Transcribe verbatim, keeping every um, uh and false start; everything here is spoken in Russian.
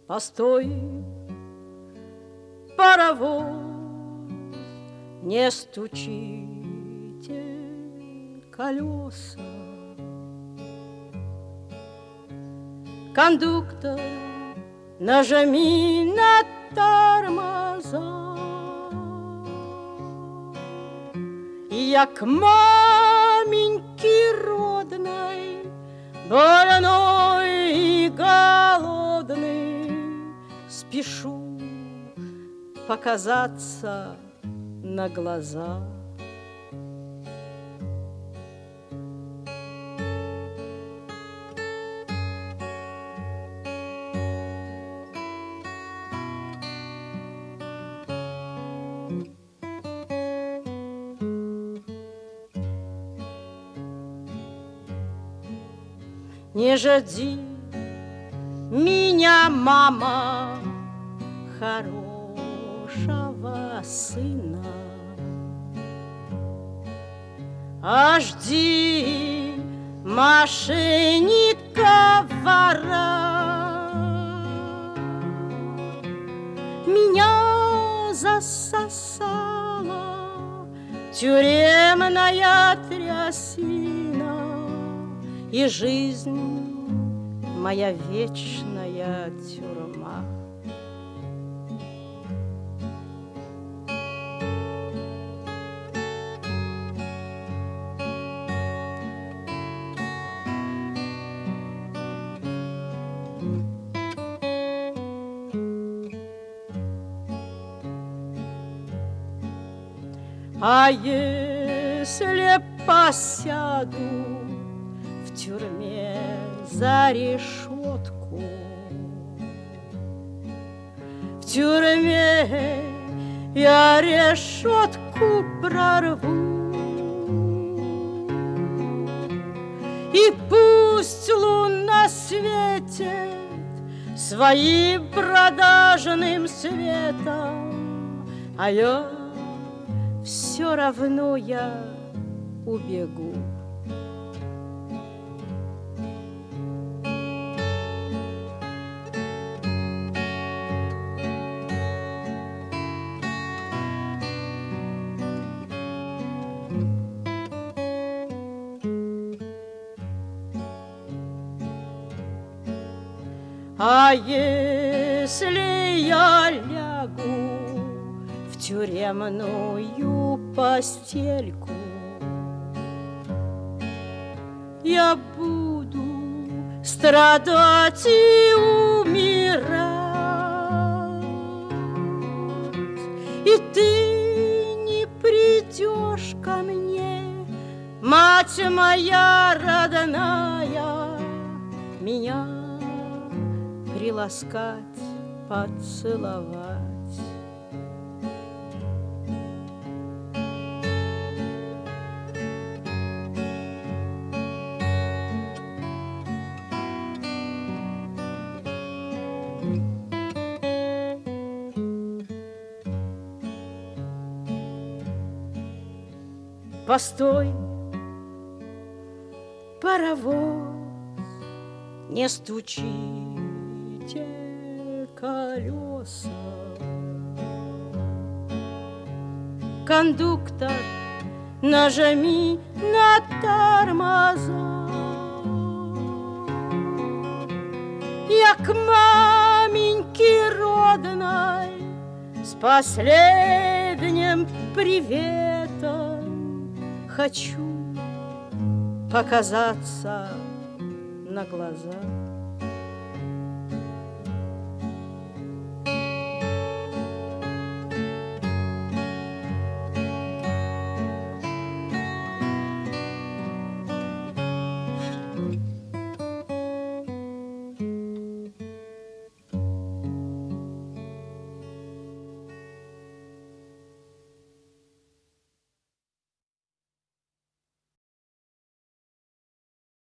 Постой, паровоз, не стучите колеса. Кондуктор, нажми на тормоза. Я к маменьке родной, больной и голодный, спешу показаться на глаза. Не жди меня, мама, хорошего сына, а жди мошенника-вора. Меня засосала тюремная трясина, и жизнь моя вечная тюрьма. А если посяду в тюрьме за решетку, в тюрьме я решетку прорву, и пусть луна светит своим продажным светом, а я все равно я убегу. А если я лягу в тюремную постельку, я буду страдать и умирать, и ты не придешь ко мне, мать моя родная, меня приласкать, поцеловать. Постой, паровоз, не стучите колеса. Кондуктор, нажми на тормоза. Я к маменьке родной с последним приветом хочу показаться на глаза.